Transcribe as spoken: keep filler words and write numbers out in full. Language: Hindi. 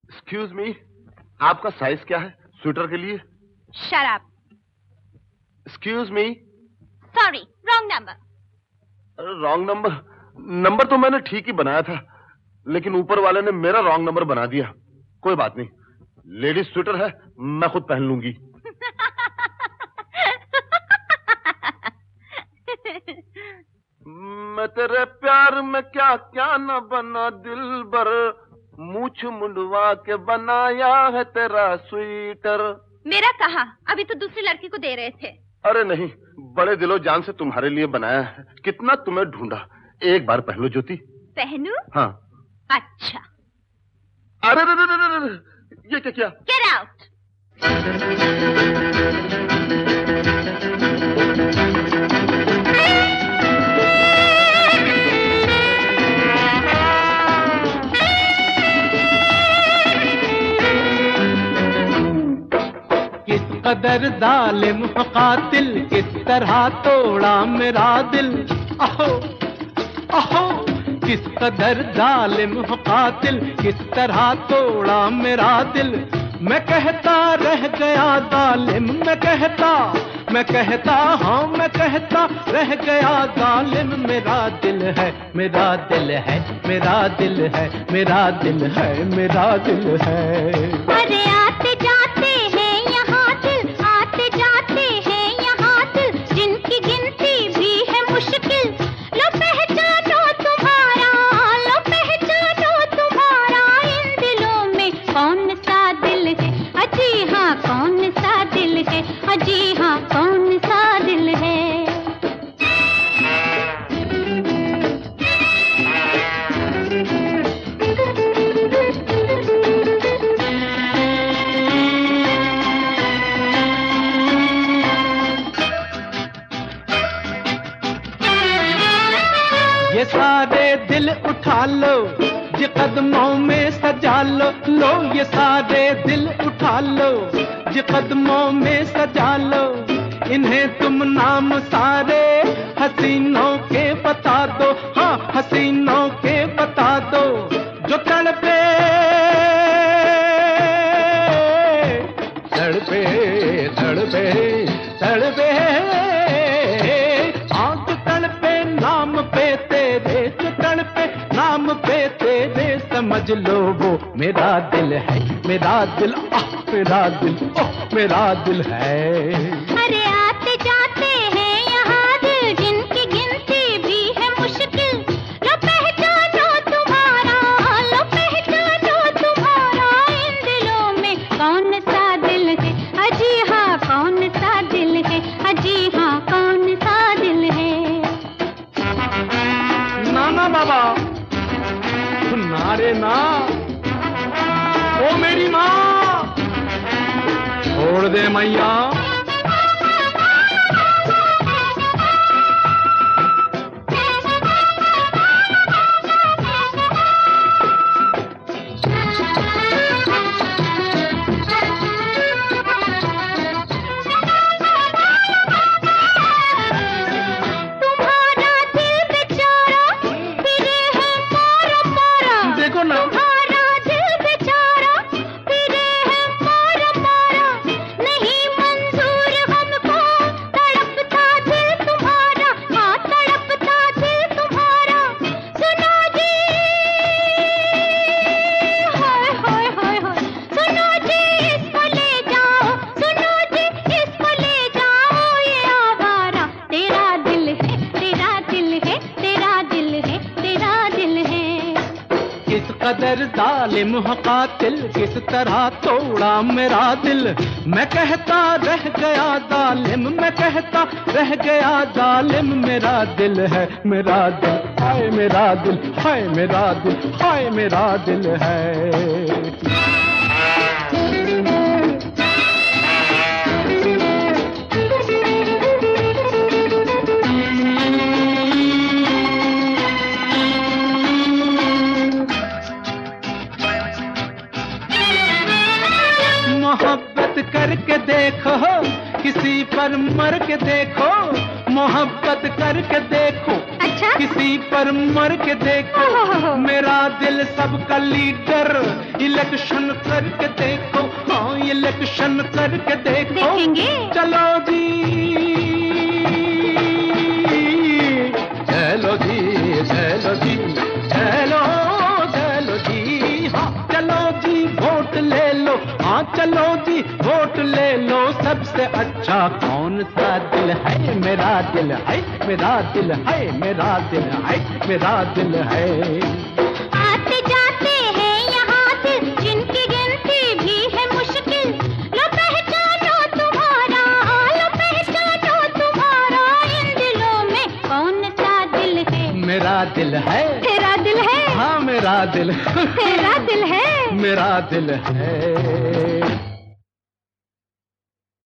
एक्सक्यूज मी, आपका साइज क्या है स्वेटर के लिए? शराब। Excuse me. Sorry, wrong number. Wrong number? Number तो मैंने ठीक ही बनाया था, लेकिन ऊपर वाले ने मेरा रॉन्ग नंबर बना दिया। कोई बात नहीं, लेडीज स्वेटर है, मैं खुद पहन लूंगी। मैं तेरे प्यार में क्या क्या न बना दिलबर, मूछ मुंडवा के बनाया है तेरा स्वेटर। मेरा कहा? अभी तो दूसरी लड़की को दे रहे थे। अरे नहीं, बड़े दिलो जान से तुम्हारे लिए बनाया है। कितना तुम्हें ढूंढा। एक बार पहन लो ज्योति। पहनूं? हाँ। अच्छा। अरे रे रे रे रे, ये क्या किया? Get out. किस कदर जालिम कातिल, किस तरह तोड़ा मेरा दिल। अहो अहो, किस कदर जालिम कातिल, किस तरह तोड़ा मेरा दिल। मैं कहता रह गया जालिम, मैं कहता मैं कहता हाँ मैं कहता रह गया जालिम। मेरा दिल है, मेरा दिल है, मेरा दिल है, मेरा दिल है, मेरा दिल है। अरे आते जाते हैं यहाँ दिल, आते जाते हैं यहाँ दिल, जिनकी गिनती भी है मुश्किल। लो पहचानो तुम्हारा, लो पहचानो तुम्हारा, इन दिलों में कौन सा दिल है। अजी हाँ कौन सा दिल है, अजी हाँ कौन सा दिल है। ये सारे दिल उठा लो, ये कदमों में सजा लो। लो ये सारे दिल उठा लो, ये कदमों में सजा लो। इन्हें तुम नाम सारे हसीनों के बता दो, हाँ हसीनों के बता दो। जो तड़पे तड़पे तड़पे तड़पे, आंख तड़पे नाम पे तेरे, जो तड़पे नाम पे तेरे। समझ लो वो मेरा दिल है, मेरा दिल, आह मेरा दिल, ओह मेरा दिल है। अरे आते जाते हैं यहाँ दिल, जिनकी गिनती भी है मुश्किल। लो पहचानो तुम्हारा, लो पहचानो तुम्हारा, इन दिलों में कौन सा दिल है। अजी हाँ कौन सा दिल है, अजी हाँ कौन सा दिल है। ना ना बाबा, ना रे ना, ओ मेरी माँ, छोड़ दे मैया। कदर जालिम हो कातिल, किस तरह तोड़ा मेरा दिल। मैं कहता रह गया जालिम, मैं कहता रह गया जालिम। मेरा दिल है, मेरा दिल, हाय मेरा दिल, हाय मेरा दिल, हाय मेरा दिल है। मोहब्बत करके देखो, किसी पर मर के देखो। मोहब्बत करके देखो, अच्छा? किसी पर मर के देखो। मेरा दिल सबका लीडर, इलेक्शन करके देखो, हाँ इलेक्शन करके देखो। देखेंगे? चलो जी चलो जी चलो जी चलो चलो जी, हाँ चलो जी वोट ले लो, हाँ चलो जी वोट ले लो। सबसे अच्छा कौन सा दिल है? मेरा दिल है, मेरा दिल है, मेरा दिल है, मेरा दिल है। आते जाते हैं यहाँ दिल, जिनकी गिनती भी है मुश्किल। लो पहचानो तुम्हारा, लो पहचानो तुम्हारा, इन दिलों में कौन सा दिल है? मेरा दिल है, तेरा दिल है, हाँ मेरा दिल, तेरा दिल है, मेरा दिल है।